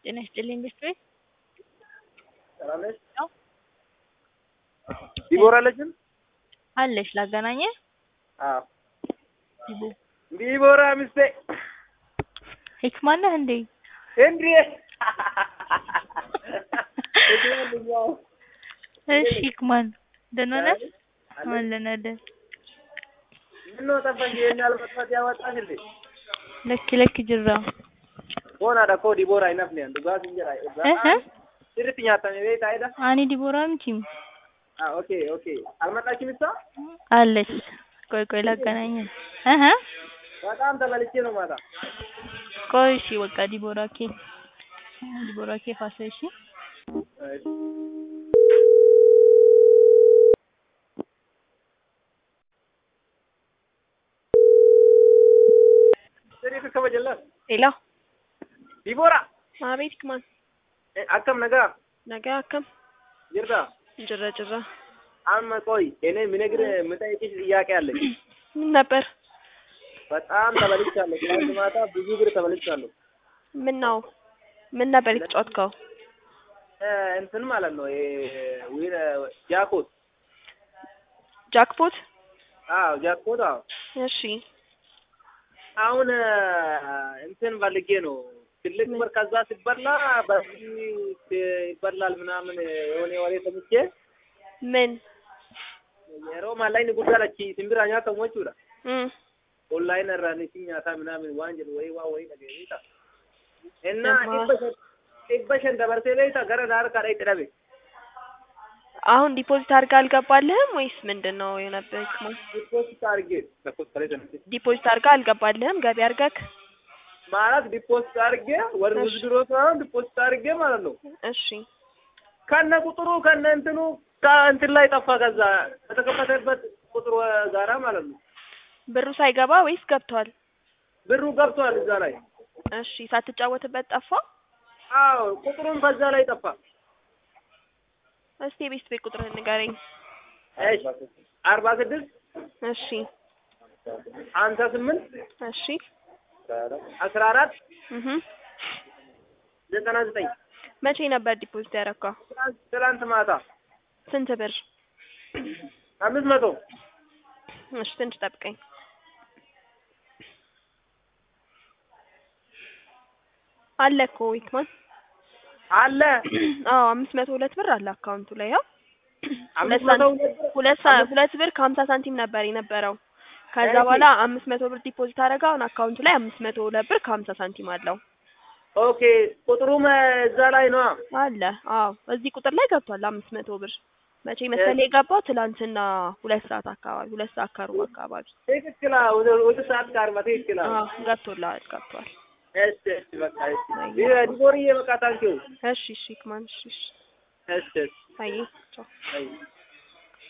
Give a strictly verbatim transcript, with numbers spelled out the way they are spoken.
ጤና ይስጥልኝ ቤተሰብ ሰላም ነሽ? ነው ዲቦራ አለችም አለሽ ላገናኘ አዎ ዲቦ ዲቦራ ሚስቴ ሂክማን ነህ እንዴ እንዴ እሺ ሂክማን ደህና ነህ አለን አይደል ምነው ጠፋሽ የኛል መጥፋት ያወጣሽ እንዴ ለክ ለክ ጅራ ሆና ዳኮ ዲቦራ ይናፍኔ አንዱ ጋር እንጀራ እህ ትርትኛ ታኔ ቤት አይዳ አኒ ዲቦራ ምቺም አ ኦኬ ኦኬ አልመጣችም እሷ አለች ቆይ ቆይ ላገናኘ እህ በጣም ተበልቼ ነው ማታ ቆይ እሺ በቃ ዲቦራ ኬ ዲቦራ ኬ ፋሰሽ እሺ ሰሪ ከበጀላ ሄሎ ዲቦራ አቤት ሂክማን አከም ነጋ ነገ አከም ይርዳ ጅራ ጅራ አማ ቆይ እኔ ምነግር የምጠይቅሽ ጥያቄ አለኝ ምን ነበር በጣም ተበልቻለሁ ትናንት ማታ ብዙ ብር ተበልቻለሁ ምን ነው ምን ነበር የተጫወትከው እ እንትን ማለት ነው እ ዊር ጃክፖት ጃክፖት አዎ ጃክፖት አዎ እሺ አሁን እንትን ፈልጌ ነው ትልቅ ብር ከዛ ሲበላ በዚህ ይበላል ምናምን የሆነ ወሬ ሰምቼ ምን የሮማ ላይ ንጉዳለች ሲምብራኛ ከሞቹ ዳ እም ኦንላይን ራኒሲኛ ታ ምናምን ዋንጀል ወይ ዋ ወይ ነገር ይታ እና ኢበሸን ደበርቴ ላይ ታገረ ዳር ካላይ ጥረቤ አሁን ዲፖዚት አድርጋ አልገባልህም ወይስ ምንድነው የነበረው ዲፖዚት አድርጌ ተኮስ ከላይ ተነስ ዲፖዚት አድርጋ አልገባልህም ገቢ አድርገክ ማለት ዲፖዚት አድርጌ ወር ውዝድሮ ነው ዲፖዚት አድርጌ ማለት ነው እሺ ከነ ቁጥሩ ከነ እንትኑ ከእንትን ላይ ጠፋ ከዛ ተተከፈተበት ቁጥሩ ጋራ ማለት ነው ብሩ ሳይገባ ወይስ ገብቷል ብሩ ገብቷል እዛ ላይ እሺ ሳትጫወትበት ጠፋ አዎ ቁጥሩን ከዛ ላይ ጠፋ እስቲ ቤት ቤት ቁጥርህን ንገረኝ እሺ አርባ ስድስት እሺ ሃምሳ ስምንት እሺ አስራ አራት እህ ዘጠና ዘጠኝ መቼ ነበር ዲፖዚት ያደረከው ትናንት ማታ ስንት ብር አምስት መቶ እሺ ትንሽ ጠብቀኝ አለ እኮ ሂክማን አለ አዎ አምስት መቶ ሁለት ብር አለ አካውንቱ ላይ ያው አምስት መቶ ሁለት ሁለት ብር ከሀምሳ ሳንቲም ነበር የነበረው ከዛ በኋላ አምስት መቶ ብር ዲፖዚት አደረገው አሁን አካውንቱ ላይ አምስት መቶ ሁለት ብር ከሀምሳ ሳንቲም አለው ኦኬ ቁጥሩም እዛ ላይ ነው አለ አዎ እዚህ ቁጥር ላይ ገብቷል አምስት መቶ ብር መቼ መሰለኝ የገባው ትላንትና ሁለት ሰዓት አካባቢ ሁለት ሰዓት ከሩብ አካባቢ ትክክል ወደ ሰዓት ጋር ማለት ትክክል አዎ ገብቶልሃል ገብቷል እሺ እሺ በቃ እሺ ዲቦርዬ በቃ ታንኪው እሺ እሺ ሂክማን እሺ እሺ እሺ አይ ቻው አይ